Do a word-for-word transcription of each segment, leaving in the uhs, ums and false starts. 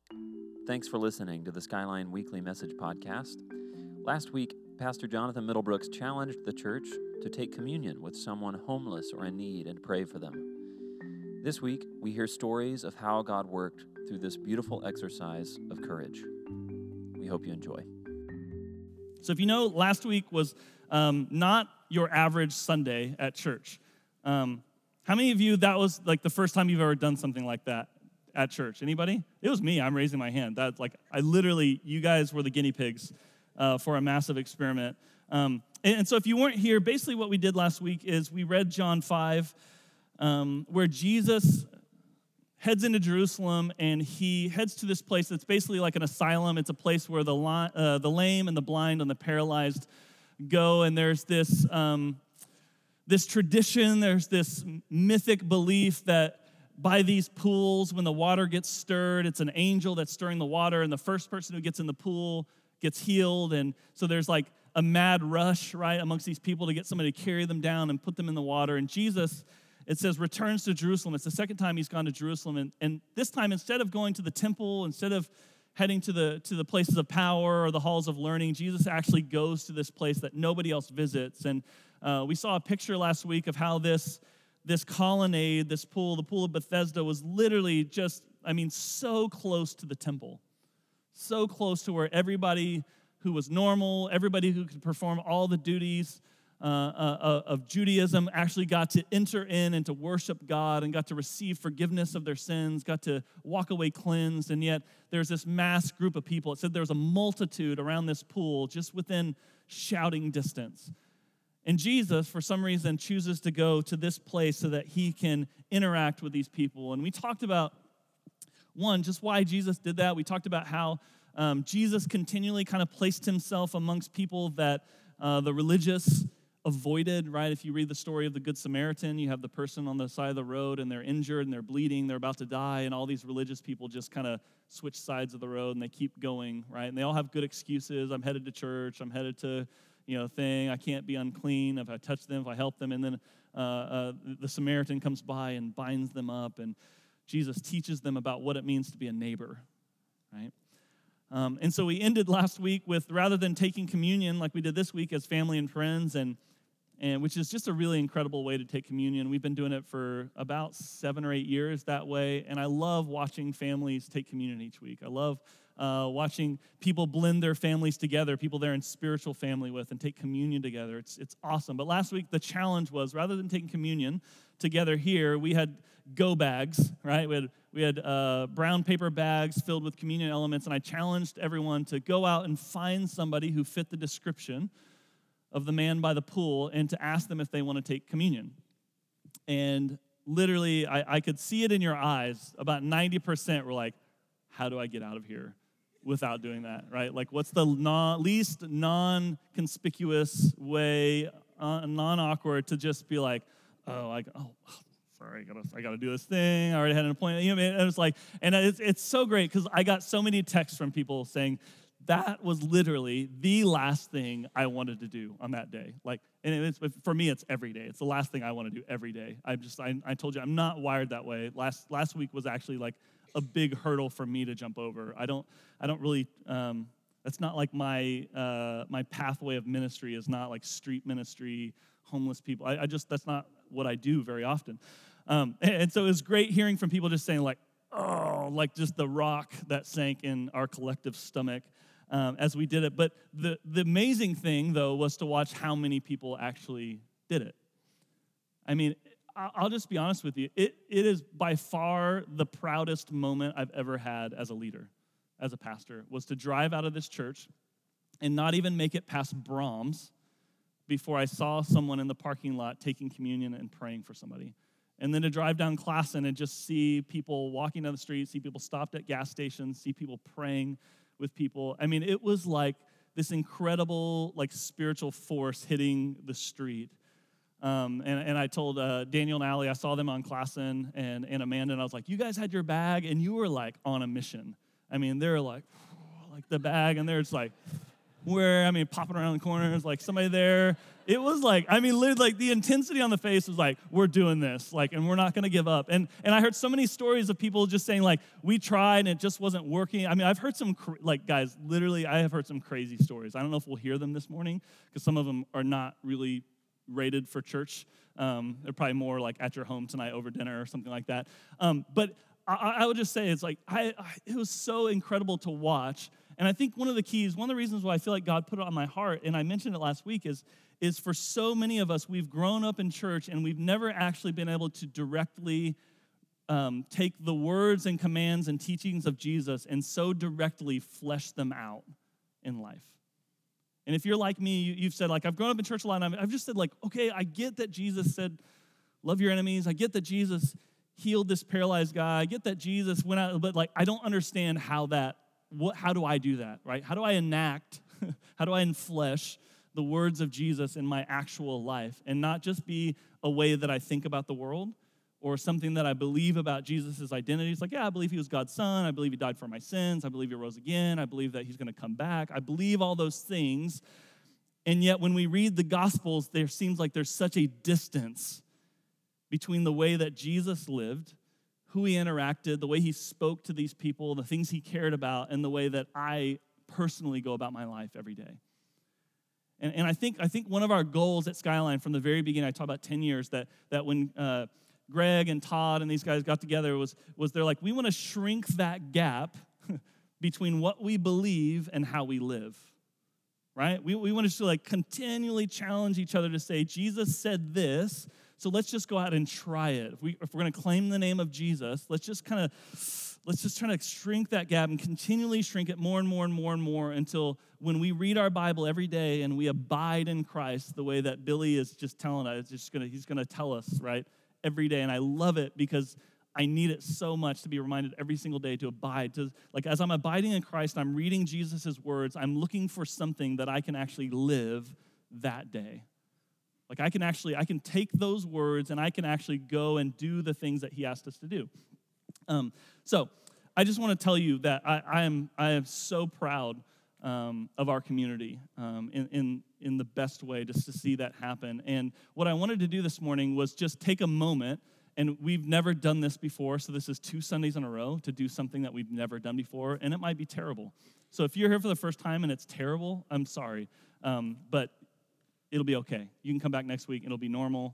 Thanks for listening to the Skyline Weekly Message Podcast. Last week, Pastor Jonathan Middlebrooks challenged the church to take communion with someone homeless or in need and pray for them. This week, we hear stories of how God worked through this beautiful exercise of courage. We hope you enjoy. So if you know, last week was um, not your average Sunday at church. Um, how many of you, that was like the first time you've ever done something like that at church? Anybody? It was me. I'm raising my hand. That's like, I literally, you guys were the guinea pigs uh, for a massive experiment. Um, and, and so if you weren't here, basically what we did last week is we read John five, um, where Jesus heads into Jerusalem, and he heads to this place that's basically like an asylum. It's a place where the li- uh, the lame and the blind and the paralyzed go, and there's this um, this tradition, there's this mythic belief that by these pools, when the water gets stirred, it's an angel that's stirring the water, and the first person who gets in the pool gets healed, and so there's like a mad rush, right, amongst these people to get somebody to carry them down and put them in the water, and Jesus, it says, returns to Jerusalem. It's the second time he's gone to Jerusalem. And, and this time, instead of going to the temple, instead of heading to the, to the places of power or the halls of learning, Jesus actually goes to this place that nobody else visits. And uh, we saw a picture last week of how this, this colonnade, this pool, the pool of Bethesda, was literally just, I mean, so close to the temple. So close to where everybody who was normal, everybody who could perform all the duties Uh, uh, of Judaism actually got to enter in and to worship God and got to receive forgiveness of their sins, got to walk away cleansed, and yet there's this mass group of people. It said there was a multitude around this pool just within shouting distance. And Jesus, for some reason, chooses to go to this place so that he can interact with these people. And we talked about, one, just why Jesus did that. We talked about how um, Jesus continually kind of placed himself amongst people that uh, the religious avoided, right? If you read the story of the Good Samaritan, you have the person on the side of the road and they're injured and they're bleeding, they're about to die, and all these religious people just kind of switch sides of the road and they keep going, right? And they all have good excuses. I'm headed to church. I'm headed to, you know, thing. I can't be unclean if I touch them, if I help them. And then uh, uh, the Samaritan comes by and binds them up, and Jesus teaches them about what it means to be a neighbor, right? Um, and so we ended last week with, rather than taking communion like we did this week as family and friends, and and which is just a really incredible way to take communion. We've been doing it for about seven or eight years that way, and I love watching families take communion each week. I love uh, watching people blend their families together, people they're in spiritual family with, and take communion together. It's it's awesome. But last week, the challenge was, rather than taking communion together here, we had go bags, right? We had, we had uh, brown paper bags filled with communion elements, and I challenged everyone to go out and find somebody who fit the description of the man by the pool and to ask them if they want to take communion. And literally, I, I could see it in your eyes. About ninety percent were like, how do I get out of here without doing that, right? Like, what's the non, least non-conspicuous way, uh, non-awkward to just be like, oh, I, oh, sorry, I gotta, I gotta do this thing. I already had an appointment. You know, it was like, and it's, it's so great because I got so many texts from people saying, that was literally the last thing I wanted to do on that day. Like, and it's, for me, it's every day. It's the last thing I want to do every day. I just, I, I told you, I'm not wired that way. Last last week was actually like a big hurdle for me to jump over. I don't, I don't really. Um, that's not like my uh, my pathway of ministry is not like street ministry, homeless people. I, I just that's not what I do very often. Um, and, and so it was great hearing from people just saying like, oh, like just the rock that sank in our collective stomach. Um, as we did it. But the, the amazing thing, though, was to watch how many people actually did it. I mean, I'll just be honest with you. It, it is by far the proudest moment I've ever had as a leader, as a pastor, was to drive out of this church and not even make it past Brahms before I saw someone in the parking lot taking communion and praying for somebody. And then to drive down Classen and just see people walking down the street, see people stopped at gas stations, see people praying with people. I mean, it was like this incredible, like, spiritual force hitting the street. Um, and, and I told uh, Daniel and Allie, I saw them on Classen, and, and Amanda, and I was like, you guys had your bag, and you were, like, on a mission. I mean, they're like, like the bag, and they're just like, everywhere. I mean, popping around the corners, like somebody there. It was like, I mean, literally, like the intensity on the face was like, we're doing this, like, and we're not going to give up. And and I heard so many stories of people just saying, like, we tried and it just wasn't working. I mean, I've heard some, cr- like, guys, literally, I have heard some crazy stories. I don't know if we'll hear them this morning because some of them are not really rated for church. Um, they're probably more like at your home tonight over dinner or something like that. Um, but I, I would just say it's like, I, I, it was so incredible to watch. And I think one of the keys, one of the reasons why I feel like God put it on my heart, and I mentioned it last week, is, is for so many of us, we've grown up in church and we've never actually been able to directly um, take the words and commands and teachings of Jesus and so directly flesh them out in life. And if you're like me, you, you've said, like, I've grown up in church a lot, and I've, I've just said, like, okay, I get that Jesus said, love your enemies. I get that Jesus healed this paralyzed guy. I get that Jesus went out, but, like, I don't understand how that, what, how do I do that, right? How do I enact, how do I enflesh the words of Jesus in my actual life and not just be a way that I think about the world or something that I believe about Jesus' identity? It's like, yeah, I believe he was God's son. I believe he died for my sins. I believe he rose again. I believe that he's going to come back. I believe all those things. And yet when we read the Gospels, there seems like there's such a distance between the way that Jesus lived, who he interacted, the way he spoke to these people, the things he cared about, and the way that I personally go about my life every day. And, and I think I think one of our goals at Skyline from the very beginning, I talked about ten years, that, that when uh, Greg and Todd and these guys got together, was, was they're like, we want to shrink that gap between what we believe and how we live, right? We, we want to like continually challenge each other to say, Jesus said this, so let's just go out and try it. If, we, if we're going to claim the name of Jesus, let's just kind of, let's just try to shrink that gap and continually shrink it more and more and more and more until when we read our Bible every day and we abide in Christ the way that Billy is just telling us, it's just gonna, he's going to tell us, right, every day. And I love it because I need it so much to be reminded every single day to abide. To, like, as I'm abiding in Christ, I'm reading Jesus' words, I'm looking for something that I can actually live that day. Like, I can actually, I can take those words and I can actually go and do the things that he asked us to do. Um, so I just want to tell you that I, I am I am so proud um, of our community um, in, in, in the best way, just to see that happen. And what I wanted to do this morning was just take a moment, and we've never done this before, so this is two Sundays in a row to do something that we've never done before, and it might be terrible. So if you're here for the first time and it's terrible, I'm sorry, um, but it'll be okay. You can come back next week, and it'll be normal.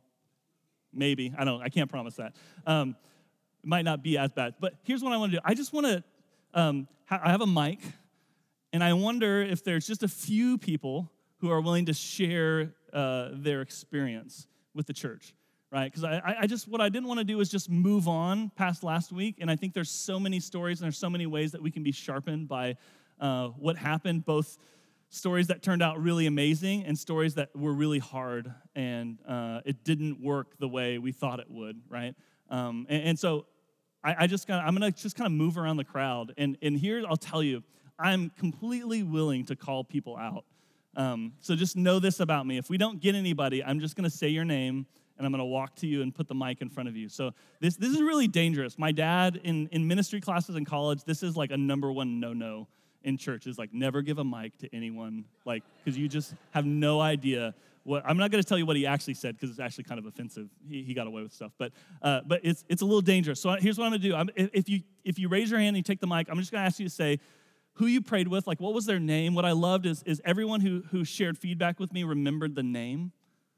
Maybe. I don't I can't promise that. Um, it might not be as bad. But here's what I want to do. I just want to, um, ha- I have a mic, and I wonder if there's just a few people who are willing to share uh, their experience with the church, right? Because I, I just, what I didn't want to do is just move on past last week, and I think there's so many stories and there's so many ways that we can be sharpened by uh, what happened, both stories that turned out really amazing and stories that were really hard and uh, it didn't work the way we thought it would, right? Um, and, and so I, I just got, I'm gonna just kind of move around the crowd, and and here I'll tell you, I'm completely willing to call people out. Um, so just know this about me: if we don't get anybody, I'm just gonna say your name and I'm gonna walk to you and put the mic in front of you. So this this is really dangerous. My dad in in ministry classes in college, this is like a number one no-no in church, is like never give a mic to anyone, like, because you just have no idea what, I'm not going to tell you what he actually said because it's actually kind of offensive. He, he got away with stuff, but uh, but it's it's a little dangerous. So here's what I'm going to do. I'm, if you if you raise your hand and you take the mic, I'm just going to ask you to say who you prayed with, like what was their name. What I loved is is everyone who who shared feedback with me remembered the name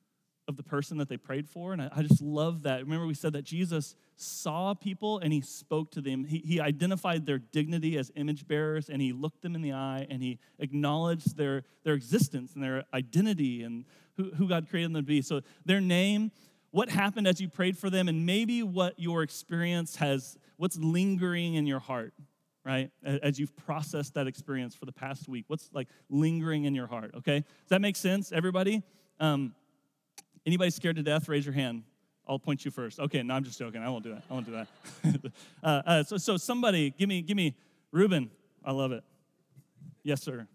of the person that they prayed for, and I, I just love that. Remember, we said that Jesus saw people and he spoke to them. He, he identified their dignity as image bearers, and he looked them in the eye, and he acknowledged their, their existence and their identity and who, who God created them to be. So their name, what happened as you prayed for them, and maybe what your experience has, what's lingering in your heart, right? As you've processed that experience for the past week, what's like lingering in your heart, okay? Does that make sense, everybody? Um, Anybody scared to death, raise your hand. I'll point you first. Okay, no, I'm just joking. I won't do that. I won't do that. uh, uh, so, so somebody, give me, give me, Ruben. I love it. Yes, sir.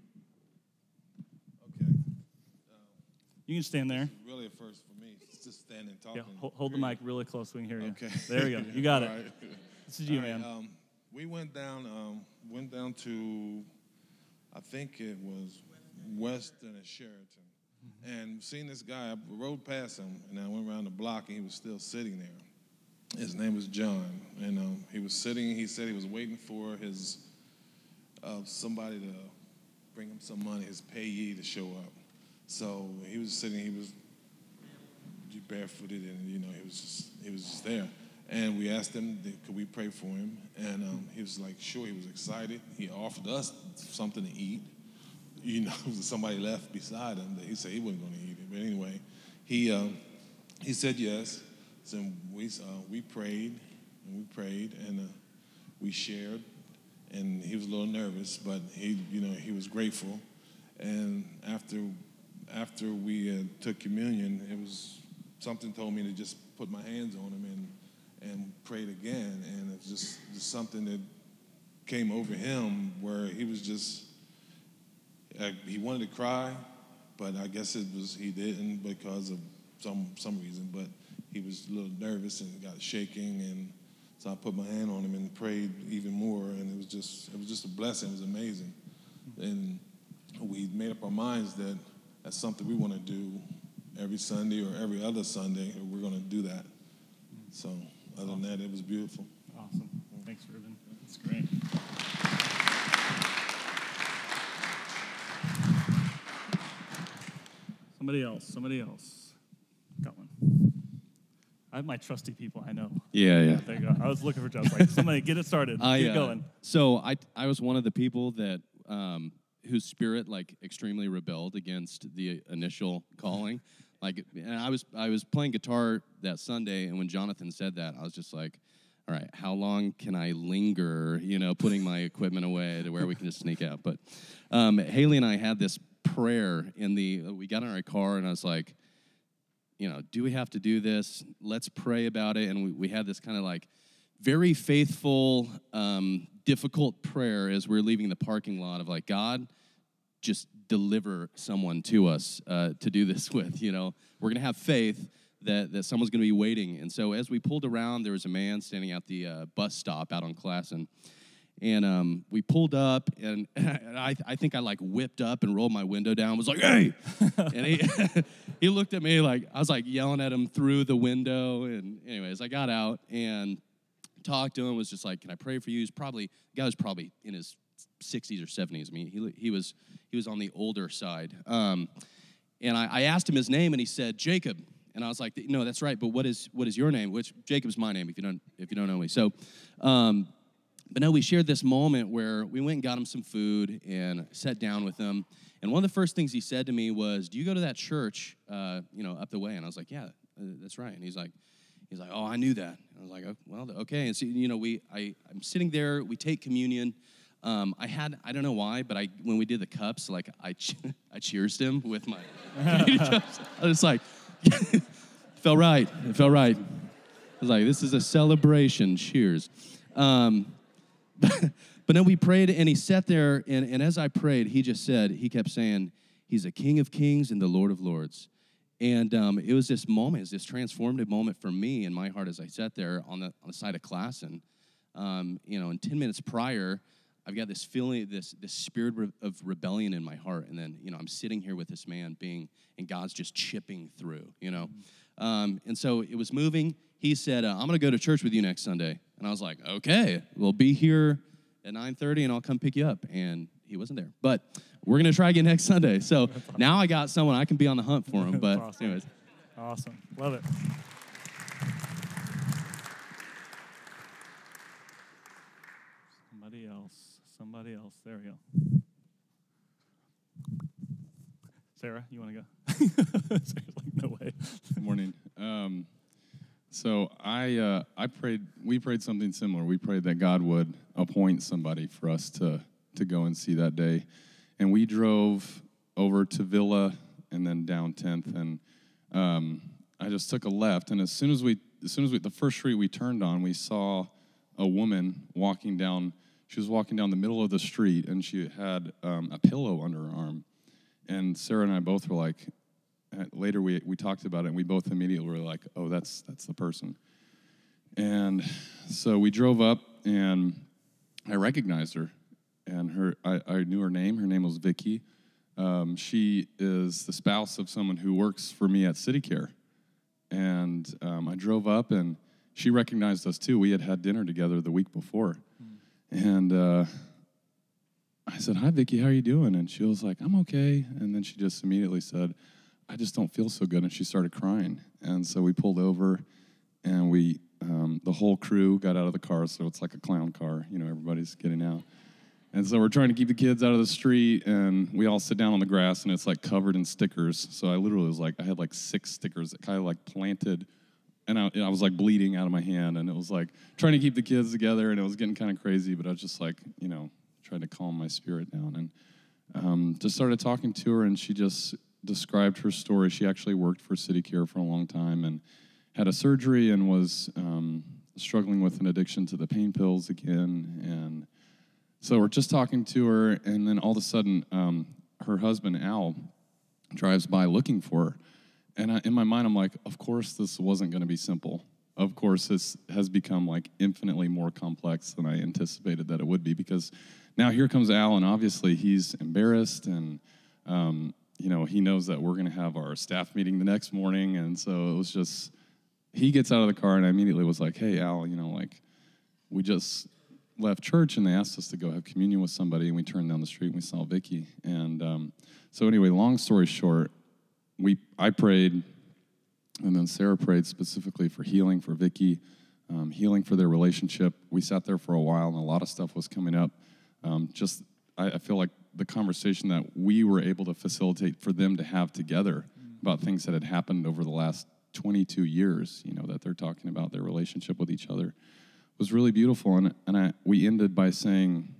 Okay. Uh, you can stand there. Really a first for me. It's just standing talking. Yeah, hold, hold the mic really close so we can hear you. Okay. There we go. You got it. Right. This is you, All right, man. Um, we went down. Um, went down to. I think it was Western and Sheraton. And seeing this guy, I rode past him, and I went around the block, and he was still sitting there. His name was John, and um, he was sitting. He said he was waiting for his uh, somebody to bring him some money, his payee to show up. So he was sitting. He was barefooted, and you know he was just he was just there. And we asked him, could we pray for him? And um, he was like, sure. He was excited. He offered us something to eat. You know, somebody left beside him that he said he wasn't going to eat it. But anyway, he uh, he said yes. So we uh, we prayed and we prayed and uh, we shared. And he was a little nervous, but he you know he was grateful. And after after we uh, took communion, it was something told me to just put my hands on him and and prayed again. And it's just, just something that came over him where he was just. Uh, he wanted to cry, but I guess it was he didn't because of some some reason. But he was a little nervous and got shaking, and so I put my hand on him and prayed even more. And it was just it was just a blessing. It was amazing, and we made up our minds that that's something we want to do every Sunday or every other Sunday. Or we're going to do that. So other than that, it was beautiful. Awesome. Thanks, Ruben. That's great. Somebody else, somebody else. Got one. I have my trusty people, I know. Yeah, yeah. There you go. I was looking for jobs. Like, somebody get it started. I, Get uh, going. So I I was one of the people that um, whose spirit like extremely rebelled against the initial calling. Like, and I was I was playing guitar that Sunday, and when Jonathan said that, I was just like, all right, how long can I linger? You know, putting my equipment away to where we can just sneak out. But um, Haley and I had this prayer in the. We got in our car, and I was like, you know, do we have to do this? Let's pray about it. And we, we had this kind of like very faithful, um, difficult prayer as we we're leaving the parking lot of like, God, just deliver someone to us uh, to do this with, you know. We're going to have faith that, that someone's going to be waiting. And so as we pulled around, there was a man standing at the uh, bus stop out on Classen. And um, we pulled up, and, and I, I think I, like, whipped up and rolled my window down, was like, hey! And he he looked at me like, I was, like, yelling at him through the window. And anyways, I got out and talked to him, was just like, can I pray for you? He's probably, the guy was probably in his sixties or seventies. I mean, he he was he was on the older side. Um, and I, I asked him his name, and he said, Jacob. And I was like, no, that's right, but what is what is your name? Which, Jacob's my name, if you don't if you don't know me. So, um, but no, we shared this moment where we went and got him some food and sat down with him. And one of the first things he said to me was, do you go to that church, uh, you know, up the way? And I was like, yeah, that's right. And he's like, he's like, oh, I knew that. And I was like, oh, well, okay. And so, you know, we, I, I'm sitting there, we take communion. Um, I had, I don't know why, but I, when we did the cups, like, I, I cheersed him with my communion cups. I was like, it felt right. It felt right. I was like, this is a celebration. Cheers. Um, But then we prayed, and he sat there, and, and as I prayed, he just said, he kept saying, he's a King of Kings and the Lord of Lords. And um, it was this moment, it was this transformative moment for me in my heart as I sat there on the on the side of class. And, um, you know, and ten minutes prior, I've got this feeling, this this spirit of rebellion in my heart. And then, you know, I'm sitting here with this man being, and God's just chipping through, you know. Um, and so it was moving. He said, uh, I'm going to go to church with you next Sunday. And I was like, okay, we'll be here at nine thirty, and I'll come pick you up. And he wasn't there. But we're going to try again next Sunday. So awesome. Now I got someone I can be on the hunt for him. But awesome. anyways. Awesome. Love it. Somebody else. Somebody else. There we go. Sarah, you want to go? Sarah's like, no way. Good morning. Um, so I uh, I prayed. We prayed something similar. We prayed that God would appoint somebody for us to to go and see that day, and we drove over to Villa and then down tenth, and um, I just took a left. And as soon as we, as soon as we, the first street we turned on, we saw a woman walking down. She was walking down the middle of the street, and she had um, a pillow under her arm. And Sarah and I both were like. Later we we talked about it, and we both immediately were like, oh, that's that's the person. And so we drove up, and I recognized her, and her I, I knew her name. Her name was Vicky. Um, she is the spouse of someone who works for me at CityCare. And um, I drove up, and she recognized us, too. We had had dinner together the week before. Mm. And uh, I said, "Hi, Vicki, how are you doing?" And she was like, "I'm okay." And then she just immediately said, "I just don't feel so good." And she started crying. And so we pulled over, and we, um, the whole crew got out of the car, so it's like a clown car. You know, everybody's getting out. And so we're trying to keep the kids out of the street, and we all sit down on the grass, and it's like covered in stickers. So I literally was like, I had like six stickers that kind of like planted, and I, and I was like bleeding out of my hand, and it was like trying to keep the kids together, and it was getting kind of crazy, but I was just like, you know, trying to calm my spirit down, and um, just started talking to her, and she just described her story. She actually worked for CityCare for a long time, and had a surgery, and was um, struggling with an addiction to the pain pills again, and so we're just talking to her, and then all of a sudden, um, her husband, Al, drives by looking for her. And I, in my mind, I'm like, of course this wasn't going to be simple. Of course this has become like infinitely more complex than I anticipated that it would be, because now here comes Al, and obviously he's embarrassed, and um, you know, he knows that we're going to have our staff meeting the next morning, and so it was just, he gets out of the car, and I immediately was like, "Hey, Al, you know, like, we just left church, and they asked us to go have communion with somebody, and we turned down the street, and we saw Vicki." And um, so anyway, long story short, we I prayed, and then Sarah prayed specifically for healing for Vicki, um, healing for their relationship. We sat there for a while, and a lot of stuff was coming up. Um, just, I, I feel like the conversation that we were able to facilitate for them to have together about things that had happened over the last twenty-two years, you know, that they're talking about their relationship with each other, was really beautiful. And, and I, we ended by saying,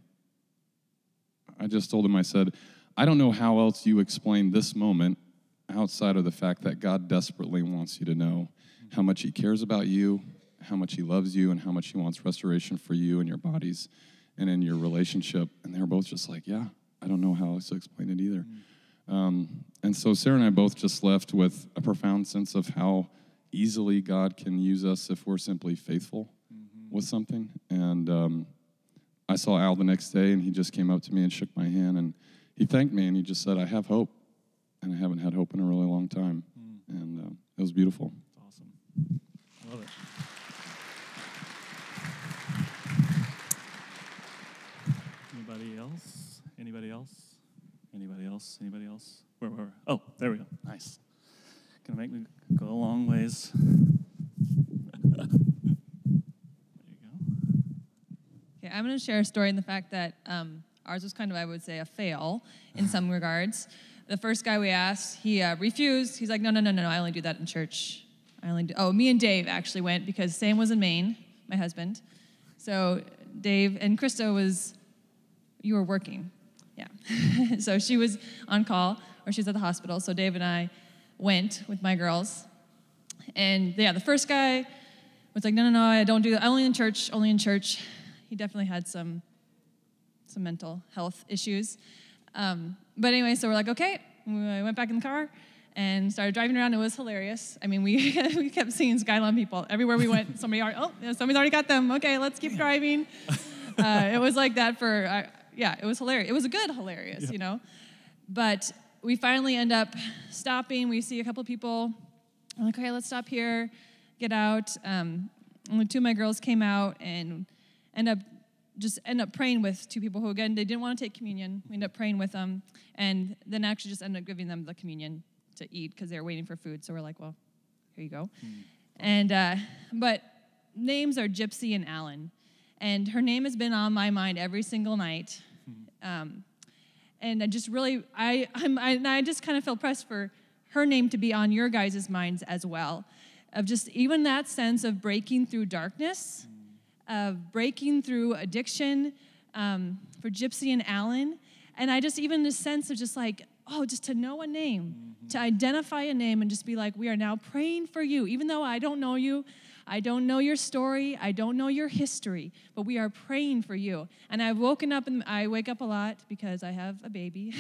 I just told him, I said, "I don't know how else you explain this moment outside of the fact that God desperately wants you to know how much he cares about you, how much he loves you, and how much he wants restoration for you and your bodies and in your relationship." And they were both just like, "Yeah, I don't know how else to explain it either." Mm. Um, and so Sarah and I both just left with a profound sense of how easily God can use us if we're simply faithful with something. And um, I saw Al the next day, and he just came up to me and shook my hand, and he thanked me, and he just said, "I have hope, and I haven't had hope in a really long time." Mm. And uh, it was beautiful. That's awesome. Love it. Anybody else? Anybody else? Anybody else? Anybody else? Where, where, where? Oh, there we go. Nice. Gonna make me go a long ways. Okay, I'm going to share a story in the fact that um, ours was kind of, I would say, a fail in some regards. The first guy we asked, he uh, refused. He's like, no, no, no, no, no, I only do that in church. I only do. Oh, me and Dave actually went because Sam was in Maine, my husband. So Dave and Krista was, you were working. Yeah. So she was on call, or she was at the hospital. So Dave and I went with my girls. And yeah, the first guy was like, no, no, no, I don't do that. Only in church, only in church. He definitely had some some mental health issues. Um, but anyway, so we're like, okay. We went back in the car and started driving around. It was hilarious. I mean, we we kept seeing Skyline people. Everywhere we went, somebody already, oh, somebody's already got them. Okay, let's keep driving. Uh, it was like that for, uh, yeah, it was hilarious. It was a good hilarious, yeah. You know. But we finally end up stopping. We see a couple of people. I'm like, okay, let's stop here, get out. Um, only two of my girls came out and end up just end up praying with two people who, again, they didn't want to take communion. We ended up praying with them, and then actually just ended up giving them the communion to eat because they were waiting for food. So we're like, well, here you go. Mm. And uh, but names are Gypsy and Alan, and her name has been on my mind every single night. Mm. Um, and I just really, I I'm, I, and I just kind of feel pressed for her name to be on your guys' minds as well, of just even that sense of breaking through darkness. Mm. Of breaking through addiction um, for Gypsy and Alan. And I just even the sense of just like, oh, just to know a name, mm-hmm. to identify a name and just be like, we are now praying for you. Even though I don't know you, I don't know your story, I don't know your history, but we are praying for you. And I've woken up, and I wake up a lot because I have a baby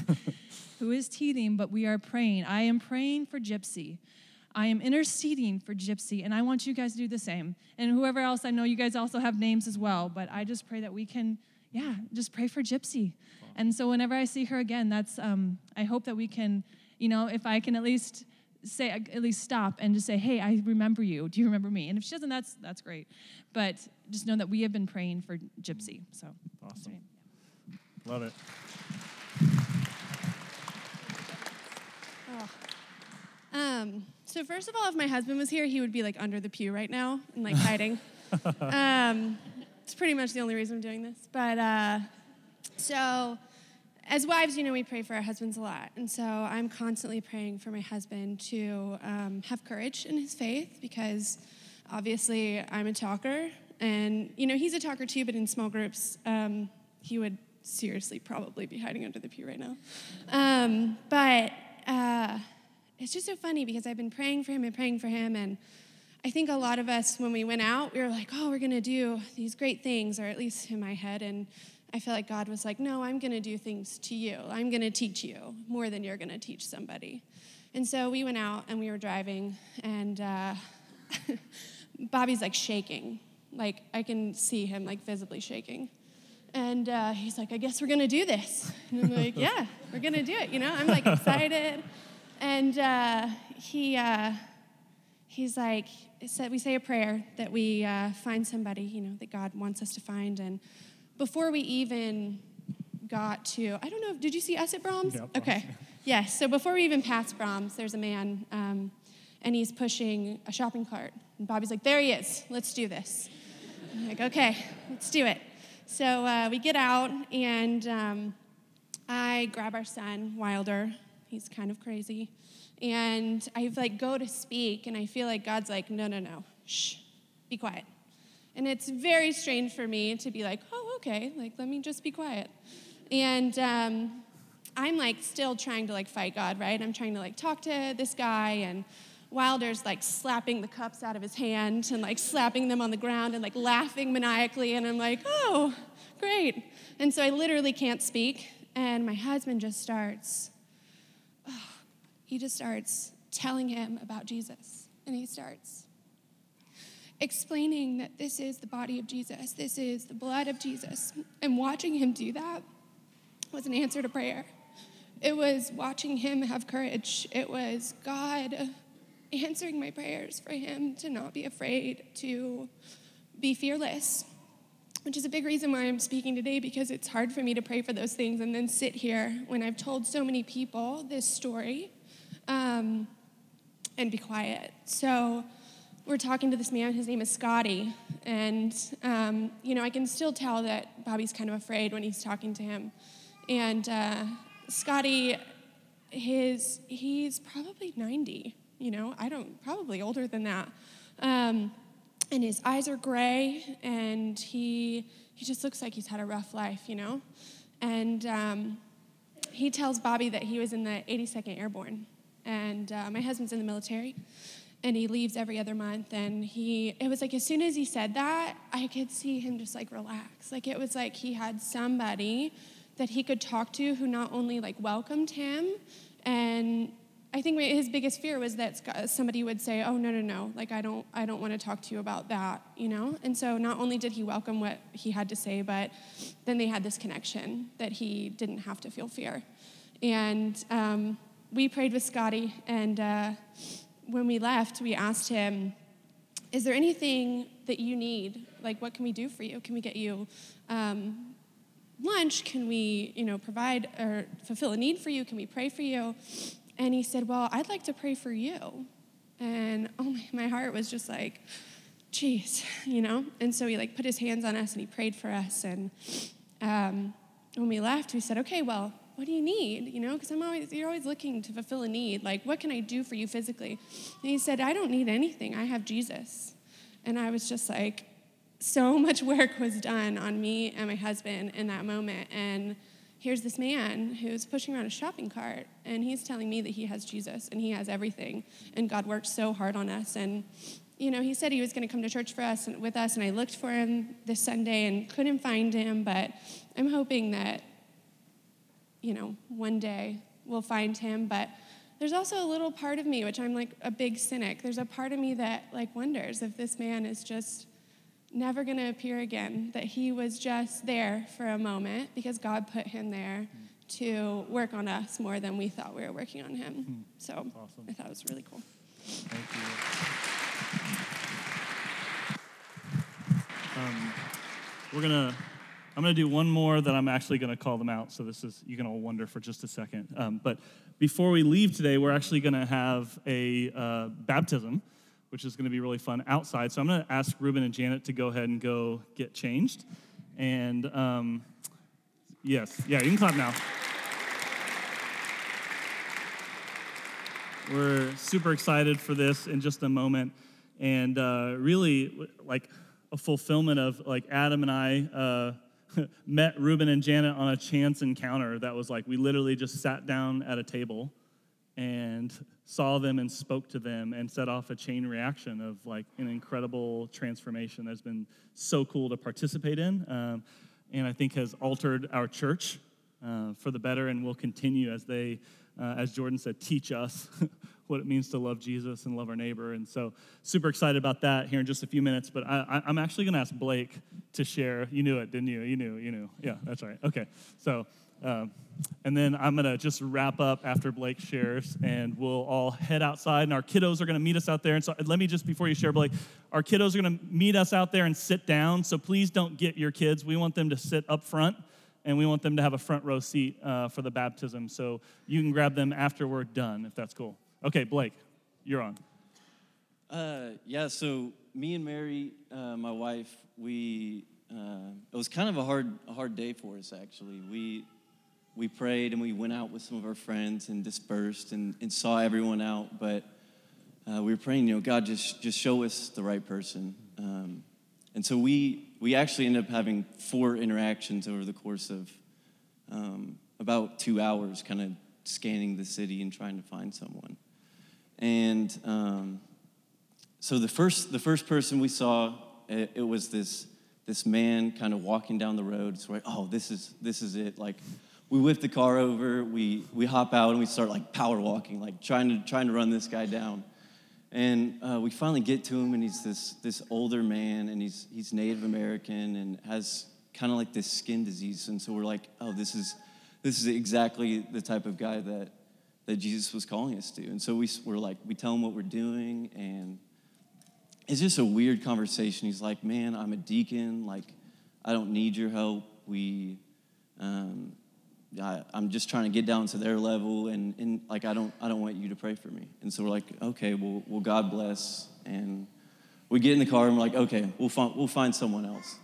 who is teething, but we are praying. I am praying for Gypsy. I am interceding for Gypsy, and I want you guys to do the same. And whoever else, I know you guys also have names as well, but I just pray that we can yeah, just pray for Gypsy. And so whenever I see her again, that's, um, I hope that we can, you know, if I can at least say, at least stop and just say, hey, I remember you. Do you remember me? And if she doesn't, that's that's great. But just know that we have been praying for Gypsy. So Awesome. right. Love it. Oh. Um, so first of all, if my husband was here, he would be like under the pew right now and like hiding. um, it's pretty much the only reason I'm doing this. But uh, so as wives, you know, we pray for our husbands a lot. And so I'm constantly praying for my husband to um, have courage in his faith, because obviously I'm a talker. And, you know, he's a talker too, but in small groups, um, he would seriously probably be hiding under the pew right now. Um, but uh, it's just so funny because I've been praying for him and praying for him. And I think a lot of us, when we went out, we were like, oh, we're going to do these great things, or at least in my head. And I feel like God was like, no, I'm going to do things to you. I'm going to teach you more than you're going to teach somebody. And so we went out and we were driving, and uh, Bobby's like shaking. Like I can see him like visibly shaking. And uh, he's like, I guess we're going to do this. And I'm like, yeah, we're going to do it. You know, I'm like excited. And uh, he uh, he's like, said, we say a prayer that we uh, find somebody, you know, that God wants us to find. And before we even got to, I don't know, did you see us at Brahms? Yeah, okay. Yes, so before we even passed Brahms, there's a man, um, and he's pushing a shopping cart. And Bobby's like, there he is, let's do this. I'm like, okay, let's do it. So uh, we get out, and um, I grab our son, Wilder. He's kind of crazy. And I like go to speak, and I feel like God's like, no, no, no, shh, be quiet. And it's very strange for me to be like, oh, okay, like, let me just be quiet. And um, I'm, like, still trying to, like, fight God, right? I'm trying to, like, talk to this guy, and Wilder's, like, slapping the cups out of his hand and, like, slapping them on the ground and, like, laughing maniacally. And I'm like, oh, great. And so I literally can't speak. And my husband just starts, oh, he just starts telling him about Jesus. And he starts explaining that this is the body of Jesus, this is the blood of Jesus. And watching him do that was an answer to prayer. It was watching him have courage. It was God answering my prayers for him to not be afraid, to be fearless, which is a big reason why I'm speaking today, because it's hard for me to pray for those things and then sit here when I've told so many people this story um, and be quiet. So we're talking to this man, his name is Scotty, and, um, you know, I can still tell that Bobby's kind of afraid when he's talking to him. And uh, Scotty, his, he's probably ninety, you know, I don't, probably older than that. Um, and his eyes are gray, and he he just looks like he's had a rough life, you know. And um, he tells Bobby that he was in the eighty-second Airborne, and uh, my husband's in the military. And he leaves every other month, and he, it was like as soon as he said that, I could see him just like relax. Like it was like he had somebody that he could talk to who not only like welcomed him, and I think his biggest fear was that somebody would say, oh, no, no, no, like I don't, I don't want to talk to you about that, you know? And so not only did he welcome what he had to say, but then they had this connection that he didn't have to feel fear. And um, we prayed with Scotty, and uh, when we left, we asked him, is there anything that you need? Like, what can we do for you? Can we get you um, lunch? Can we, you know, provide or fulfill a need for you? Can we pray for you? And he said, well, I'd like to pray for you. And oh my, my heart was just like, geez, you know? And so he like put his hands on us and he prayed for us. And um, when we left, we said, okay, well, what do you need? You know, because I'm always, you're always looking to fulfill a need. Like, what can I do for you physically? And he said, I don't need anything. I have Jesus. And I was just like, so much work was done on me and my husband in that moment. And here's this man who's pushing around a shopping cart, and he's telling me that he has Jesus and he has everything. And God worked so hard on us. And, you know, he said he was going to come to church for us and with us, and I looked for him this Sunday and couldn't find him, but I'm hoping that, you know, one day we'll find him. But there's also a little part of me, which I'm like a big cynic. There's a part of me that like wonders if this man is just never going to appear again, that he was just there for a moment because God put him there to work on us more than we thought we were working on him. So Awesome. I thought it was really cool. Thank you. Um, we're gonna. I'm gonna do one more that I'm actually gonna call them out. So this is you can all wonder for just a second. Um, but before we leave today, we're actually gonna have a uh, baptism, which is gonna be really fun outside. So I'm gonna ask Ruben and Janet to go ahead and go get changed. And um, yes, yeah, you can clap now. We're super excited for this in just a moment, and uh, really like a fulfillment of like Adam and I uh, met Ruben and Janet on a chance encounter that was like we literally just sat down at a table and saw them and spoke to them and set off a chain reaction of like an incredible transformation that's been so cool to participate in, um, and I think has altered our church uh, for the better, and will continue as they. Uh, as Jordan said, teach us what it means to love Jesus and love our neighbor. And so super excited about that here in just a few minutes. But I, I, I'm actually going to ask Blake to share. You knew it, didn't you? You knew, you knew. Yeah, that's right. Okay. So, um, and then I'm going to just wrap up after Blake shares, and we'll all head outside, and our kiddos are going to meet us out there. And so let me just, before you share, Blake, our kiddos are going to meet us out there and sit down. So please don't get your kids. We want them to sit up front. And we want them to have a front row seat uh, for the baptism. So you can grab them after we're done, if that's cool. Okay, Blake, you're on. Uh, yeah, so me and Mary, uh, my wife, we, uh, it was kind of a hard a hard day for us, actually. We we prayed and we went out with some of our friends and dispersed and, and saw everyone out. But uh, we were praying, you know, God, just, just show us the right person. Um, and so we... We actually ended up having four interactions over the course of um, about two hours, kind of scanning the city and trying to find someone. And um, so the first the first person we saw, it, it was this this man kind of walking down the road. It's like, oh, this is this is it. Like, we whip the car over, we we hop out and we start like power walking, like trying to trying to run this guy down. And uh, we finally get to him, and he's this this older man, and he's he's Native American and has kind of like this skin disease. And so we're like, oh, this is this is exactly the type of guy that that Jesus was calling us to. And so we we're like, we tell him what we're doing, and it's just a weird conversation. He's like, man, I'm a deacon. Like, I don't need your help. We, um, I, I'm just trying to get down to their level, and, and like I don't I don't want you to pray for me. And so we're like, okay, well, well, God bless. And we get in the car and we're like, okay, we'll find we'll find someone else.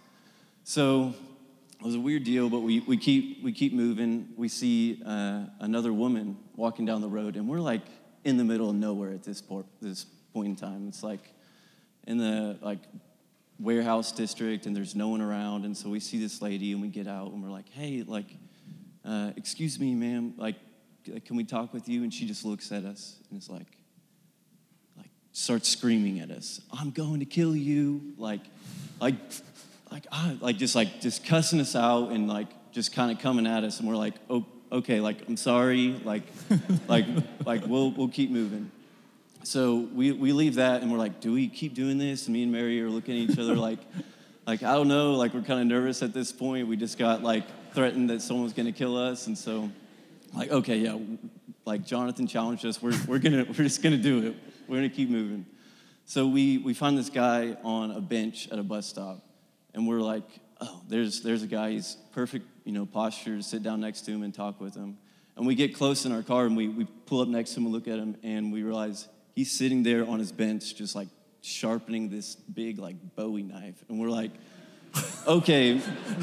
So it was a weird deal, but we we keep we keep moving. We see uh, another woman walking down the road, and we're like in the middle of nowhere at this point this point in time. It's like in the like warehouse district, and there's no one around. And so we see this lady, and we get out, and we're like, hey, like. Uh, excuse me, ma'am, like, can we talk with you? And she just looks at us and is like, like, starts screaming at us. I'm going to kill you. Like, like, like, ah, like, just like, just cussing us out and like, just kind of coming at us. And we're like, oh, okay, like, I'm sorry. Like, like, like, we'll, we'll keep moving. So we, we leave that and we're like, do we keep doing this? And me and Mary are looking at each other like, like, I don't know. Like, we're kind of nervous at this point. We just got like, threatened that someone was going to kill us, and so, like, okay, yeah, like Jonathan challenged us. We're we're gonna we're just gonna do it. We're gonna keep moving. So we we find this guy on a bench at a bus stop, and we're like, oh, there's there's a guy. He's perfect, you know, posture to sit down next to him and talk with him. And we get close in our car, and we we pull up next to him and look at him, and we realize he's sitting there on his bench, just like sharpening this big like Bowie knife, and we're like. Okay,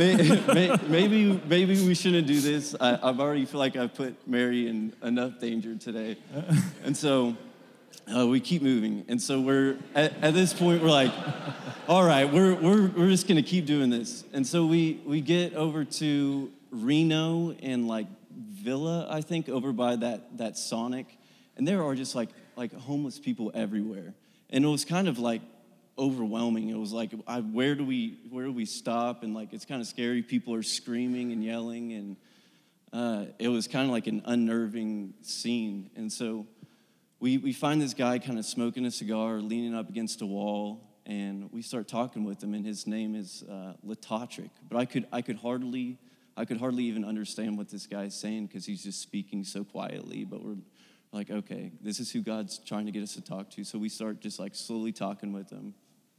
maybe maybe we shouldn't do this. I, I've already feel like I've put Mary in enough danger today, and so uh, we keep moving. And so we're at, at this point we're like, all right, we're we're we're just gonna keep doing this. And so we we get over to Reno and like Villa, I think, over by that that Sonic, and there are just like like homeless people everywhere, and it was kind of like. Overwhelming. It was like, I, where do we where do we stop? And like, it's kind of scary. People are screaming and yelling, and uh, it was kind of like an unnerving scene. And so we we find this guy kind of smoking a cigar, leaning up against a wall, and we start talking with him, and his name is uh, Latotric. But I could I could hardly I could hardly even understand what this guy's saying because he's just speaking so quietly. But we're like, okay, this is who God's trying to get us to talk to. So we start just like slowly talking with him,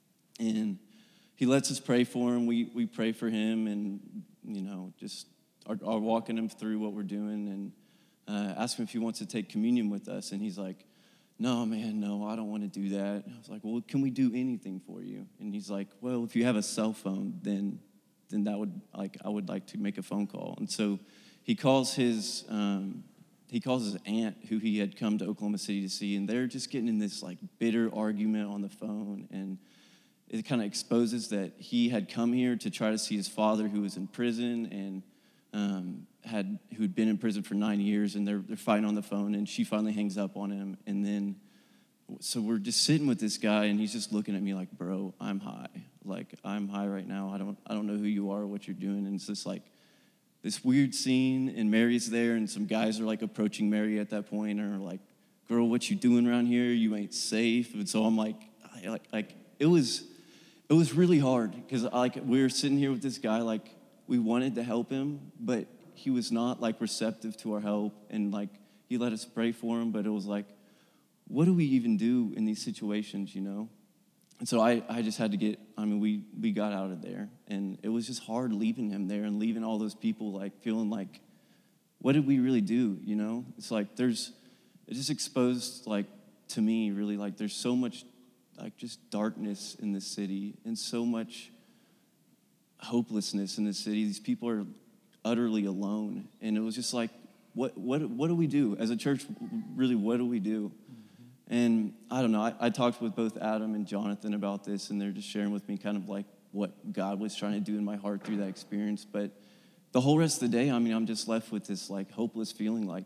and he lets us pray for him. We we pray for him, and you know, just are, are walking him through what we're doing, and uh, ask him if he wants to take communion with us. And he's like, no, man, no, I don't want to do that. And I was like, well, can we do anything for you? And he's like, well, if you have a cell phone, then then that would like I would like to make a phone call. And so he calls his um, he calls his aunt, who he had come to Oklahoma City to see, and they're just getting in this like bitter argument on the phone, and it kind of exposes that he had come here to try to see his father, who was in prison and um, had who'd been in prison for nine years, and they're they're fighting on the phone, and she finally hangs up on him, and then so we're just sitting with this guy, and he's just looking at me like, bro, I'm high, like I'm high right now. I don't I don't know who you are or what you're doing, and it's just like this weird scene, and Mary's there, and some guys are like approaching Mary at that point, and are like, girl, what you doing around here? You ain't safe. And so I'm like, I, like, like it was. It was really hard because like we were sitting here with this guy, like we wanted to help him, but he was not like receptive to our help, and like he let us pray for him, but it was like, what do we even do in these situations, you know? And so I, I just had to get, I mean, we we got out of there, and it was just hard leaving him there and leaving all those people like feeling like, what did we really do, you know? It's like there's, it just exposed like to me really like there's so much like just darkness in the city and so much hopelessness in the city. These people are utterly alone. And it was just like, what what what do we do? As a church, really, what do we do? Mm-hmm. And I don't know, I, I talked with both Adam and Jonathan about this, and they're just sharing with me kind of like what God was trying to do in my heart through that experience. But the whole rest of the day, I mean, I'm just left with this like hopeless feeling like,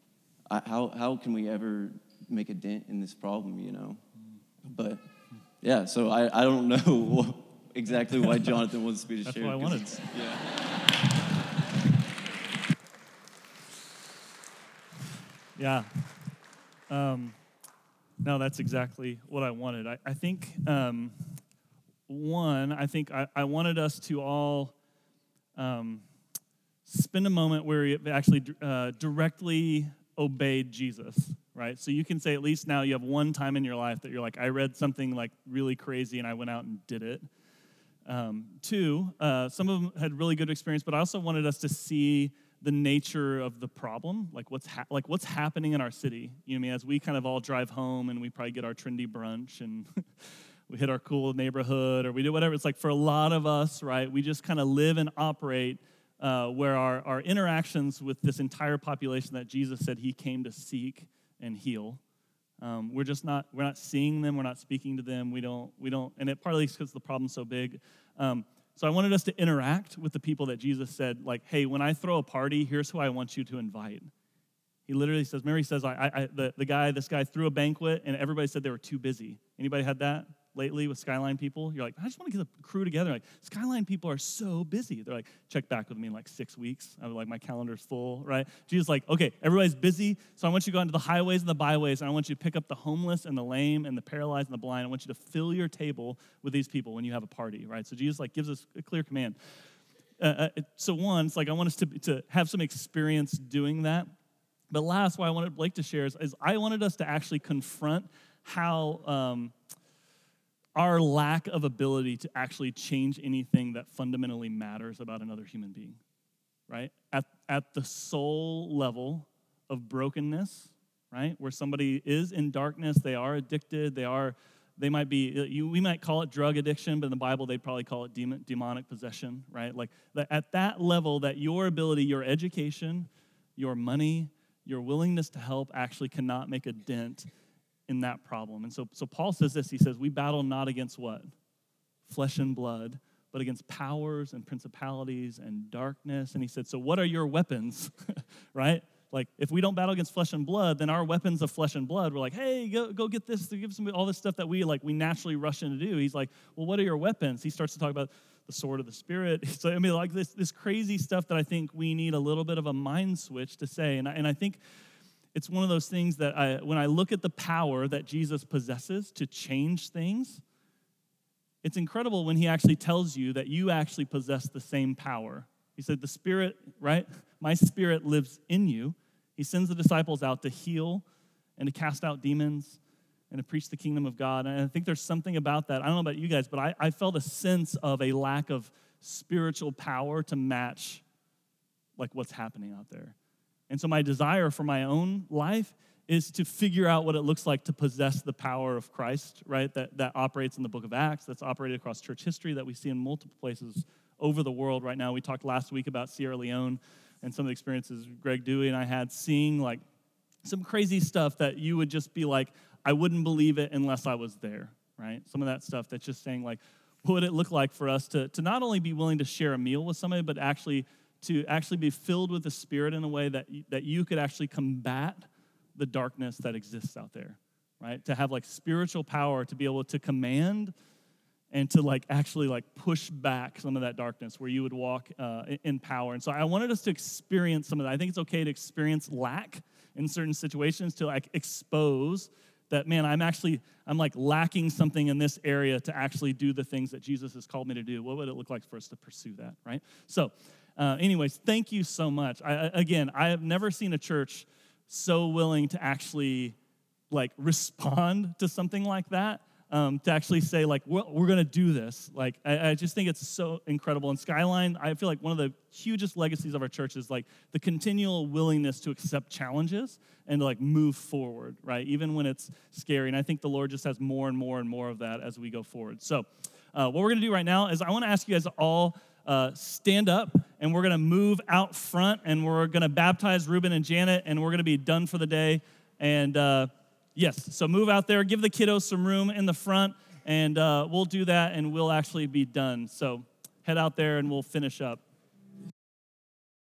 I, how how can we ever make a dent in this problem, you know? But, yeah, so I, I don't know exactly why Jonathan wants me to That's share. That's what I wanted. Yeah. Yeah. Um, no, that's exactly what I wanted. I, I think, um, one, I think I, I wanted us to all um, spend a moment where we actually uh, directly obeyed Jesus. Right? So you can say at least now you have one time in your life that you're like, I read something like really crazy and I went out and did it. Um, two, uh, some of them had really good experience, but I also wanted us to see the nature of the problem, like what's ha- like what's happening in our city. You know what I mean? As we kind of all drive home and we probably get our trendy brunch and we hit our cool neighborhood or we do whatever. It's like for a lot of us, right, we just kind of live and operate uh, where our, our interactions with this entire population that Jesus said he came to seek and heal. Um, we're just not, we're not seeing them, we're not speaking to them, we don't, we don't, and it partly is because the problem's so big. Um, so I wanted us to interact with the people that Jesus said, like, hey, when I throw a party, here's who I want you to invite. He literally says, Mary says, I, I, the, the guy, this guy threw a banquet, and everybody said they were too busy. Anybody had that lately with Skyline people? You're like, I just want to get the crew together. Like, Skyline people are so busy. They're like, check back with me in like six weeks. I was like, my calendar's full, right? Jesus is like, okay, everybody's busy, so I want you to go into the highways and the byways, and I want you to pick up the homeless and the lame and the paralyzed and the blind. I want you to fill your table with these people when you have a party, right? So Jesus like gives us a clear command. Uh, uh, so one, it's like I want us to, to have some experience doing that. But last, what I wanted Blake to share is, is I wanted us to actually confront how um, our lack of ability to actually change anything that fundamentally matters about another human being, right? At, at the soul level of brokenness, right, where somebody is in darkness, they are addicted, they are, they might be, you, we might call it drug addiction, but in the Bible, they'd probably call it demon, demonic possession, right? Like at that level, that your ability, your education, your money, your willingness to help actually cannot make a dent in that problem. And so, so Paul says this, he says, we battle not against what? Flesh and blood, but against powers and principalities and darkness. And he said, so what are your weapons, right? Like, if we don't battle against flesh and blood, then our weapons of flesh and blood, we're like, hey, go go get this, give some all this stuff that we like we naturally rush in to do. He's like, well, what are your weapons? He starts to talk about the sword of the Spirit. So, I mean, like this this crazy stuff that I think we need a little bit of a mind switch to say. And I, and I think it's one of those things that I, when I look at the power that Jesus possesses to change things, it's incredible when he actually tells you that you actually possess the same power. He said, the Spirit, right? My Spirit lives in you. He sends the disciples out to heal and to cast out demons and to preach the kingdom of God. And I think there's something about that. I don't know about you guys, but I, I felt a sense of a lack of spiritual power to match like what's happening out there. And so my desire for my own life is to figure out what it looks like to possess the power of Christ, right? That, that operates in the book of Acts, that's operated across church history, that we see in multiple places over the world right now. We talked last week about Sierra Leone and some of the experiences Greg Dewey and I had seeing like some crazy stuff that you would just be like, I wouldn't believe it unless I was there, right? Some of that stuff that's just saying like, what would it look like for us to, to not only be willing to share a meal with somebody, but actually to actually be filled with the Spirit in a way that, that you could actually combat the darkness that exists out there, right? To have like spiritual power to be able to command and to like actually like push back some of that darkness where you would walk uh, in power. And so I wanted us to experience some of that. I think it's okay to experience lack in certain situations to like expose that, man, I'm actually, I'm like lacking something in this area to actually do the things that Jesus has called me to do. What would it look like for us to pursue that, right? So uh, anyways, thank you so much. I, again, I have never seen a church so willing to actually like respond to something like that, um, to actually say like, we're, we're going to do this. Like, I, I just think it's so incredible. And Skyline, I feel like one of the hugest legacies of our church is like the continual willingness to accept challenges and to like move forward, right? Even when it's scary. And I think the Lord just has more and more and more of that as we go forward. So uh, what we're going to do right now is I want to ask you guys to all Uh, stand up, and we're going to move out front, and we're going to baptize Ruben and Janet, and we're going to be done for the day. And uh, yes, so move out there, give the kiddos some room in the front, and uh, we'll do that, and we'll actually be done. So head out there, and we'll finish up.